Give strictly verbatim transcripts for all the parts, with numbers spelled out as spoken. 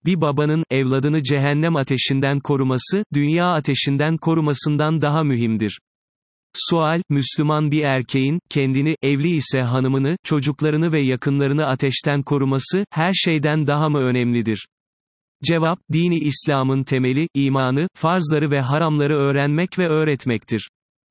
Bir babanın, evladını cehennem ateşinden koruması, dünya ateşinden korumasından daha mühimdir. Sual, Müslüman bir erkeğin, kendini, evli ise hanımını, çocuklarını ve yakınlarını ateşten koruması, her şeyden daha mı önemlidir? Cevap, dini İslam'ın temeli, imanı, farzları ve haramları öğrenmek ve öğretmektir.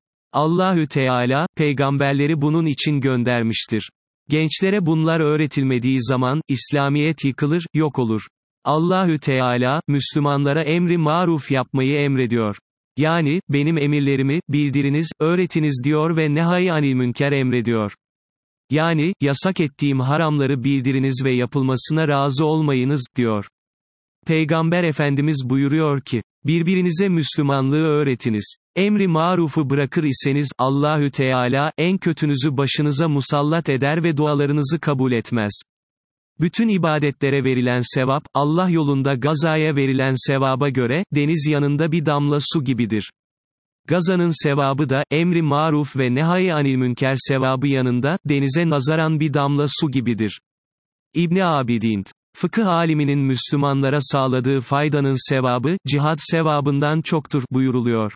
Allahü Teala, peygamberleri bunun için göndermiştir. Gençlere bunlar öğretilmediği zaman, İslamiyet yıkılır, yok olur. Allahü Teala, Müslümanlara emri maruf yapmayı emrediyor. Yani, benim emirlerimi, bildiriniz, öğretiniz diyor ve nehy anil münker emrediyor. Yani, yasak ettiğim haramları bildiriniz ve yapılmasına razı olmayınız, diyor. Peygamber Efendimiz buyuruyor ki, birbirinize Müslümanlığı öğretiniz. Emri marufu bırakır iseniz, Allahü Teala, en kötünüzü başınıza musallat eder ve dualarınızı kabul etmez. Bütün ibadetlere verilen sevap, Allah yolunda gazaya verilen sevaba göre, deniz yanında bir damla su gibidir. Gazanın sevabı da, emri maruf ve nehy anil münker sevabı yanında, denize nazaran bir damla su gibidir. İbni Abidin, fıkıh aliminin Müslümanlara sağladığı faydanın sevabı, cihad sevabından çoktur, buyuruluyor.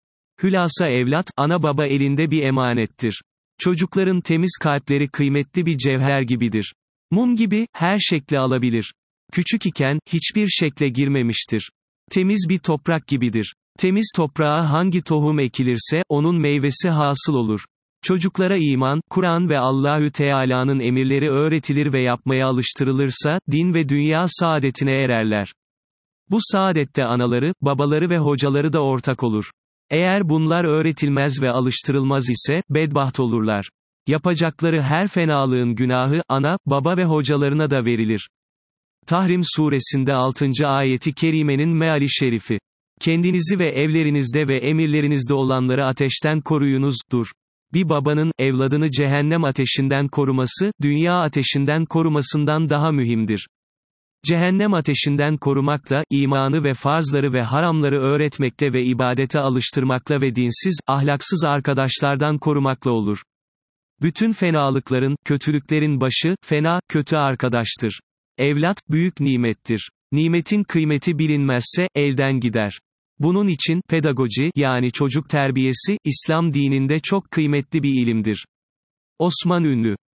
Hülasa evlat, ana baba elinde bir emanettir. Çocukların temiz kalpleri kıymetli bir cevher gibidir. Mum gibi, her şekli alabilir. Küçük iken, hiçbir şekle girmemiştir. Temiz bir toprak gibidir. Temiz toprağa hangi tohum ekilirse, onun meyvesi hasıl olur. Çocuklara iman, Kur'an ve Allahü Teala'nın emirleri öğretilir ve yapmaya alıştırılırsa, din ve dünya saadetine ererler. Bu saadette anaları, babaları ve hocaları da ortak olur. Eğer bunlar öğretilmez ve alıştırılmaz ise, bedbaht olurlar. Yapacakları her fenalığın günahı, ana, baba ve hocalarına da verilir. Tahrim suresinde altıncı ayeti kerimenin meali şerifi. Kendinizi ve evlerinizde ve emirlerinizde olanları ateşten koruyunuz, dur. Bir babanın, evladını cehennem ateşinden koruması, dünya ateşinden korumasından daha mühimdir. Cehennem ateşinden korumakla, imanı ve farzları ve haramları öğretmekle ve ibadete alıştırmakla ve dinsiz, ahlaksız arkadaşlardan korumakla olur. Bütün fenalıkların, kötülüklerin başı, fena, kötü arkadaştır. Evlat, büyük nimettir. Nimetin kıymeti bilinmezse, elden gider. Bunun için, pedagoji, yani çocuk terbiyesi, İslam dininde çok kıymetli bir ilimdir. Osman Ünlü